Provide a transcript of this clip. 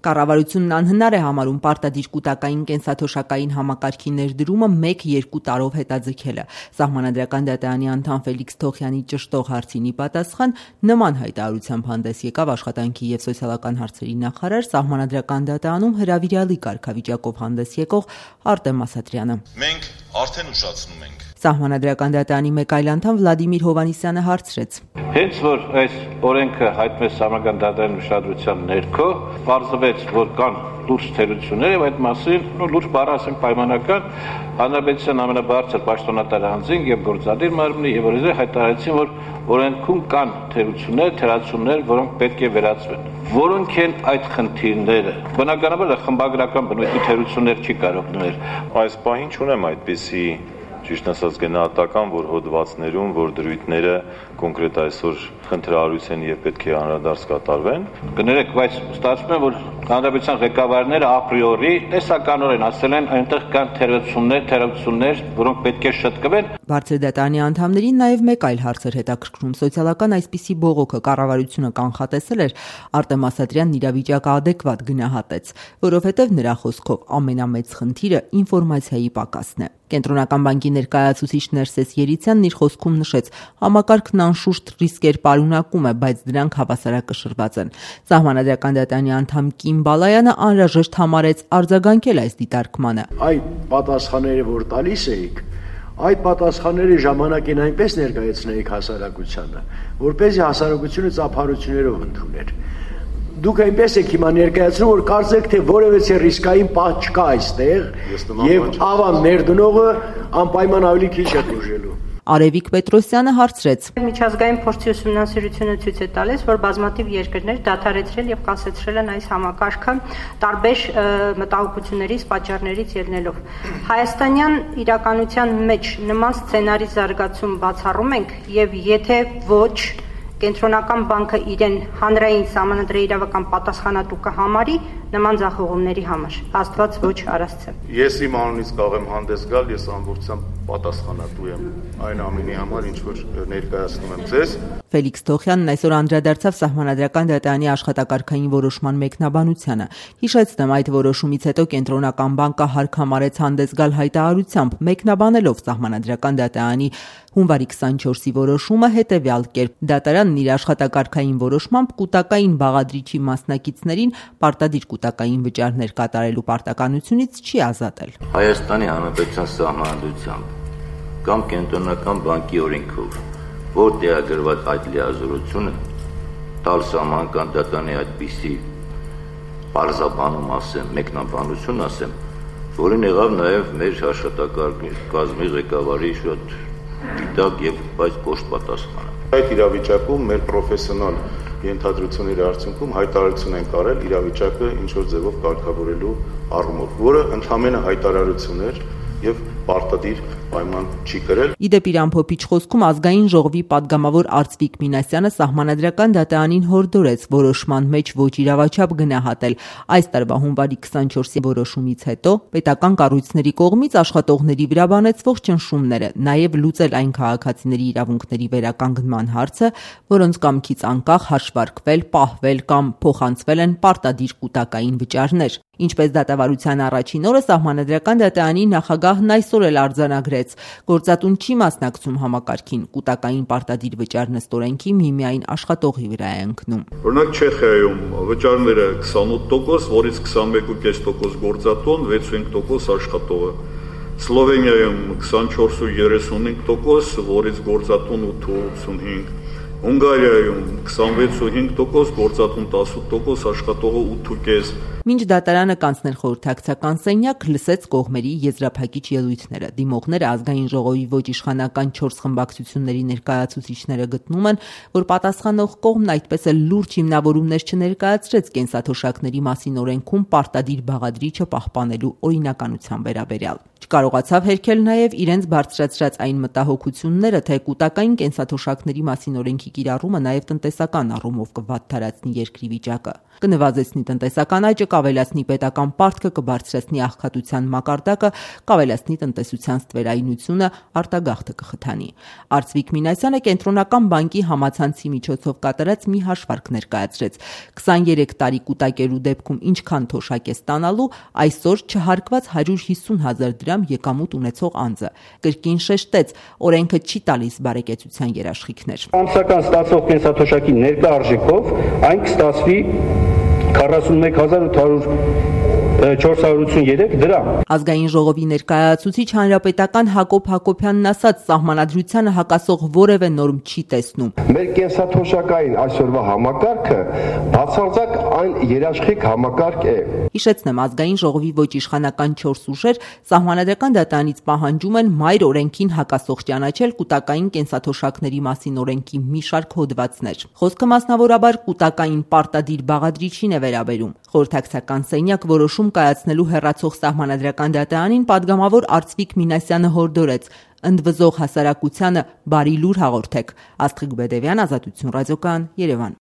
Կառավարությունն անհնար է համարում պարտադիր կուտակային կենսաթոշակային համակարգի ներդրումը 1-2 տարով հետաձգելը։ Սահմանադրական դատարանի անդամ Ֆելիքս Թոխյանի ճշտող հարցին ի պատասխան նման հայտարարությամբ հանդես եկավ Աշխատանքի և սոցիալական հարցերի նախարար, Սահմանադրական դատարանում հրավիրյալի կարգավիճակով հանդես եկող Արտեմ Ասատրյանը։ Մենք արդեն ուշացնում ենք։ Սահմանադրական դատարանի մեկ այլ անդամ Վլադիմիր Հովհաննիսյանը հարցրեց. Հենց որ այս օրենքը հայտնվեց Սահմանադրական դատարանի ուշադրության ներքո, պարզվեց, որ կան լուրջ թերություններ եւ այդ մասին լուրջ բառ ասենք պայմանական հանրապետության ամենաբարձր պաշտոնատար անձին եւ գործադիր մարմնի եւ օրենսդիր հայտարարեցին, որ օրենքում կան թերություններ, թերացումներ, որոնք պետք է վերացվեն։ Որոնք են այդ խնդիրները։ Բնականաբար խմբագրական բնույթի թերություններ չի կարող դնել։ Այս պահին չունեմ այդպիսի ճիշտ ասած գնահատական, որ հոդվածներում, որ դրույթները կոնկրետ այսօր խնդրահարույց են եւ պետք է անդրադարձ կատարվեն։ Կներեք, բայց ստացվում է, որ հանրապետության ղեկավարները ապրիորի տեսականորեն ասել են այնտեղ կան թերություններ, որոնք պետք է շտկվեն։ Բարձր դատարանի անդամներին նաև մեկ այլ հարց էր հետաքրքրում. սոցիալական այսպիսի բողոքը կառավարությունը կանխատեսել էր, Արտեմ Ասատրյանն իրավիճակը adekvat գնահատեց, որովհետև նրա խոսքով ամենամեծ խնդիրը ինֆորմացիայի պակասն է։ Կենտրոնական բանկի ներկայացուցիչ Ներսես Երիցյանն իր խոսքում նշեց, համակարգն անշուշտ ռիսկեր պարունակում է, բայց դրանք հավասարակշռված են։ Սահմանադրական դատարանի անդամ Կիմ Բալայանը անհրաժեշտ համարեց արձագանքել այս դիտարկմանը։ Այդ պատասխանները, որ տալիս էիք, այդ պատասխանների ժամանակին այնպես ներկայացնեիք հասարակությանը, որպեսզի հասարակությունը ծափարություններով ընդուներ։ Դուք այնպես եք հիմա ներկայացնում, որ կարծեք, թե որևէ ռիսկային պահ չկա այստեղ, եւ ավան ներդնողը անպայման ավելի քիչ է դժելու։ Արևիկ Պետրոսյանը հարցրեց. Միջազգային փորձի ուսումնասիրությունը ցույց է տալիս, որ բազմաթիվ երկրներ դադարեցրել եւ կասեցրել են այս համակարգը տարբեր մտահոգություններից, պատճառներից ելնելով։ Հայաստանյան իրականության մեջ նման սցենարի զարգացում բացառում ենք եւ եթե ոչ Կենտրոնական բանկը իրեն հանրային սահմանադրական պատասխանատու կհամարի նման ձախողումների համար։ Աստված ոչ արասցե։ Ես իմ անունից կարող եմ հանդես գալ, ես ամբողջությամբ պատասխանատու եմ այն ամենի համար, ինչ որ ներկայացնում եմ ձեզ։ Ֆելիքս Թոխյանն այսօր անդրադարձավ Սահմանադրական դատարանի աշխատակարգային որոշման մեկնաբանությանը։ Հիշեցնեմ, այդ որոշումից հետո Կենտրոնական բանկը հարկ համարեց հանդես գալ հայտարարությամբ, մեկնաբանելով Սահմանադրական դատարանի հունվարի 24-ի որոշումը հետևյալ կերպ. Դատարանն իր աշխատակարգային որոշմամբ կուտակային բաղադրիչի մասնակիցներին պարտադիր կուտակային վճարներ կատարելու պարտականությունից չի ազատել։ Հայաստանի Հանրապետության Սահմանադրությամբ կամ Կենտրոնական բանկի օրենքով, որ տեղագրված այդ լիազորությունը տալ Սահմանադրական դատարանի այդպիսի պարզաբանում ասեմ, մեկնաբանություն ասեմ, որին եղավ նաև մեր աշխատակազմի ղեկավարի շատ դիտակ եւ բայց կոշտ պատասխանը։ Այդ իրավիճակում մեր պրոֆեսիոնալ ենթադրությունների արդյունքում հայտարարություն են կարել իրավիճակը ինչ որ ձևով կարգավորելու առումով, որը ընդհանրապես հայտարարություն էր եւ պարտադիր պայման չի կրել։ Իդեպ իր ամփոփիչ խոսքում ազգային ժողովի падգամավոր Արծվիկ Մինասյանը Սահմանադրական դատարանին հորդորեց որոշման մեջ ոչ իրավաչափ գնահատել այս տարվա հունվարի 24-ի որոշումից հետո պետական կառույցների կողմից աշխատողների վրա բանեցվող ճնշումները, նաև լուծել այն քաղաքացիների իրավունքների վերականգնման հարցը, որոնց կամքից անկախ հաշվարկվել, պահվել կամ փոխանցվել են պարտադիր կուտակային վճարներ։ Ինչպես դատավարության առաջին օրը Սահմանադրական դատարանի նախագահն այսօր էլ արձանագրեց, գործատուն չի մասնակցում համակարգին, կուտակային պարտադիր վճարն ստորենքի միմիայն աշխատողի վրա է ընկնում։ Օրինակ Չեխիայում վճարները 28%, որից 21.5% գործատուն, 65% աշխատողը։ Սլովենիայում 24.35%, որից գործատուն 8.85%։ Հունգարիայում 26.5%, գործատուն 18%, աշխատողը 8.5%։ Մինչ դատարանը կանցներ խորհրդակցական սենյակ, լսեց կողմերի եզրափակիչ ելույթները։ Դիմողները ազգային ժողովի ոչ իշխանական 4 խմբակցությունների ներկայացուցիչները գտնում են, որ պատասխանող կողմն այդպես էլ լուրջ հիմնավորումներ չներկայացրեց կենսաթոշակների մասին օրենքում պարտադիր բաղադրիչը պահպանելու օրինականության վերաբերյալ։ Չկարողացավ հերքել նաև իրենց բարձրացրած այն մտահոգությունները, թե կուտակային կենսաթոշակների մասին օրենքի կիրառումը նաև տնտեսական առումով կվատթարացնի երկրի վիճակը, կնվազեցնի տնտեսական աճը, կավելացնի պետական պարտքը, կբարձրացնի աղքատության մակարդակը, կավելացնի տնտեսության ստվերայնությունը, արտագաղթը կխթանի։ Արծվիկ Մինասյանը Կենտրոնական բանկի համացանցի միջոցով կատարած մի հաշվարկ ներկայացրեց։ 23 տարի կուտակելու դեպքում ինչքան թոշակ է ստանալու այսօր չհարկված 150,000 դրամ եկամուտ ունեցող անձը։ Կրկին շեշտեց, օրենքը չի տալիս բարեկեցության երաշխիքներ։ Ամսական ստացող կենսաթոշակի ներկա արժեքով այն կստացվի 41,483 դրամ։ Ազգային ժողովի ներկայացուցիչ հանրապետական Հակոբ Հակոբյանն ասաց, սահմանադրությանը հակասող որևէ նորմ չի տեսնում։ Մեր կենսաթոշակային այսօրվա համակարգը բացարձակ այն երաշխիք համակարգ է։ Հիշեցնեմ, ազգային ժողովի ոչ իշխանական 4 ուժեր սահմանադրական դատարանից պահանջում են մայր օրենքին հակասող ճանաչել կուտակային կենսաթոշակների մասին օրենքի մի շարք հոդվածներ։ Խոսքը մասնավորաբար կուտակային պարտադիր բաղադրիչին է վերաբերում։ Խորհրդակցական սենյակ որոշում կայացնելու հեռացող սահմանադրական դատարանին պատգամավոր Արծվիկ Մինասյանը հորդորեց ընդվզող հասարակությանը բարի լուր հաղորդեք։ Աստղիկ Բեդևյան, Ազատություն ռադիոկայան, Երևան։